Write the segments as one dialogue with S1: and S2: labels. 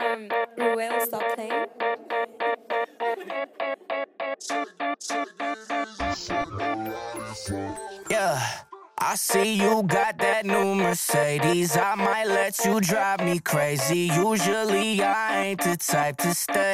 S1: Ruel, stop playing.
S2: Yeah, I see you got that new Mercedes. I might let you drive me crazy. Usually I ain't the type to stay.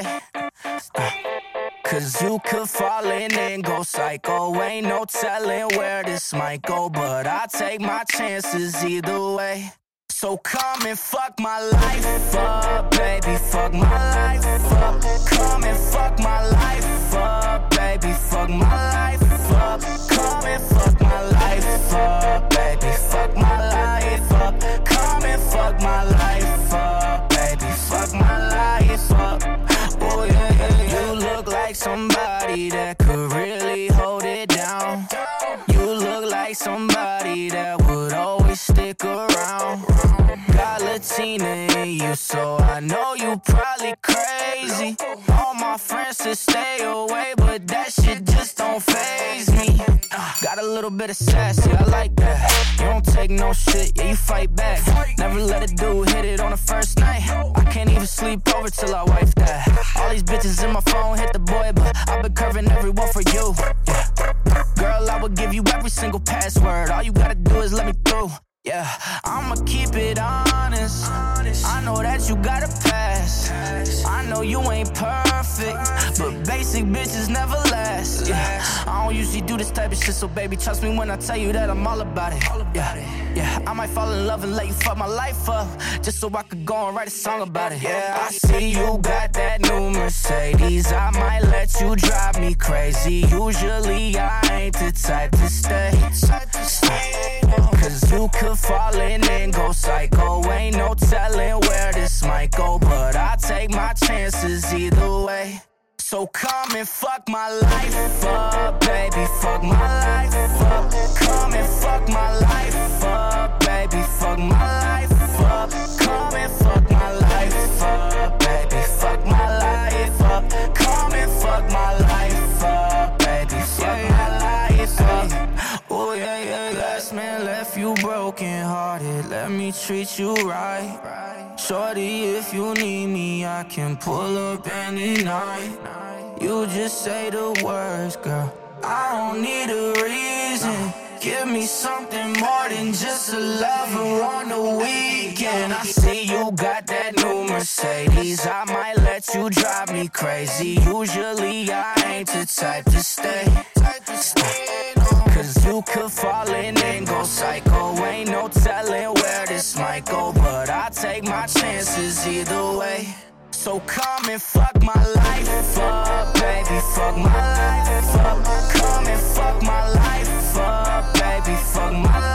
S2: Cause you could fall in and go psycho. Ain't no telling where this might go, but I take my chances either way. So come and fuck my life up, baby, fuck my life up. Come and fuck my life up, baby, fuck my life up. Come and fuck my life up, baby, fuck my life up. Come and fuck my life up, baby, fuck my life up. Oh yeah, yeah, yeah. You look like somebody that could really hold it down. You look like somebody that would always stick around. Got Latina in you, so I know you probably crazy. All my friends should stay away, but that shit just don't faze me. Got a little bit of sassy, I like that. You don't take no shit, yeah, you fight back. Never let a dude hit it on the first night. I can't even sleep over till I wife that. All these bitches in my phone hit the boy, but I've been curving everyone for you. Yeah. Girl, I would give you every single password. All you gotta do is let me through. Yeah, I'ma keep it honest. I know that you got a pass. I know you ain't perfect, but basic bitches never last. Yeah, I don't usually do this type of shit, so baby, trust me when I tell you that I'm all about it. Yeah, I might fall in love and let you fuck my life up, just so I could go and write a song about it. Yeah, I see you got that new Mercedes. I might let you drive me crazy. Usually I ain't the type to stay. Cause you could fall in and go psycho. Ain't no telling where this might go, but I take my chances either way. So come and fuck my life up, baby, fuck my life up. Come and fuck my life up, baby, fuck my life up. Come and fuck my life up, baby, fuck my life up. Come and fuck my life up, baby, fuck my life up. Oh yeah, yeah, last man left you broken hearted. Let me treat you right. Shorty, if you need me, I can pull up any night. You just say the words, girl, I don't need a reason. Give me something more than just a lover on the weekend. I see you got that new Mercedes. I might let you drive me crazy. Usually I ain't the type to stay. Cause you could fall in and go psycho. Ain't no telling where this might go, but I take my chances either way. So come and fuck my life up, baby, fuck my life up. Come and fuck my life up, baby, fuck my life up.